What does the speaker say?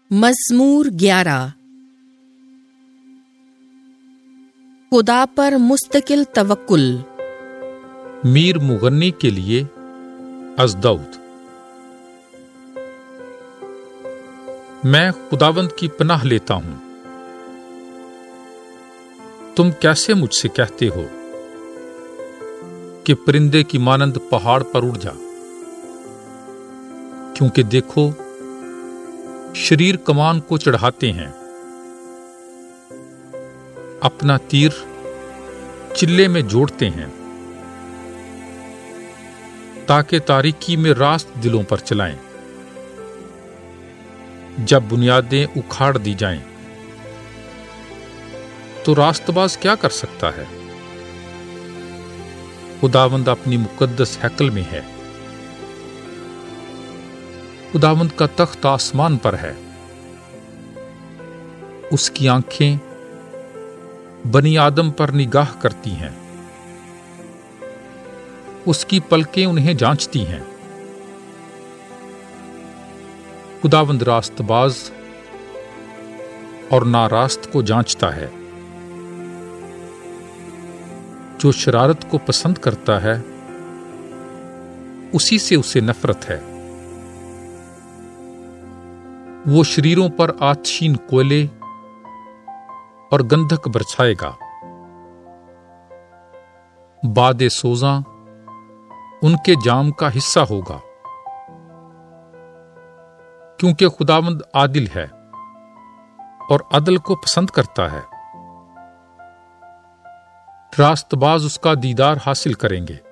मज़मूर 11। खुदा पर मुस्तकिल तवक्कुल। मीर मुगन्नी के लिए अज़दौद। मैं खुदावंद की पनाह लेता हूं। तुम कैसे मुझसे कहते हो कि परिंदे की मानंद पहाड़ पर उड़ जा, क्योंकि देखो शरीर कमान को चढ़ाते हैं, अपना तीर चिल्ले में जोड़ते हैं, ताकि तारीकी में रास्त दिलों पर चलाएं। जब बुनियादें उखाड़ दी जाएं, तो रास्तबाज क्या कर सकता है? खुदावंद अपनी मुकद्दस हैकल में है। खुदावंद का तख्त आसमान पर है। उसकी आंखें बनी आदम पर निगाह करती हैं, उसकी पलकें उन्हें जांचती हैं। खुदावंद रास्तबाज और नारास्त को जांचता है। जो शरारत को पसंद करता है, उसी से उसे नफरत है। वो शरीरों पर आतशीन कोयले और गंधक बरसाएगा। बादे सोजा उनके जाम का हिस्सा होगा, क्योंकि खुदावंद आदिल है और अदल को पसंद करता है। रास्तबाज उसका दीदार हासिल करेंगे।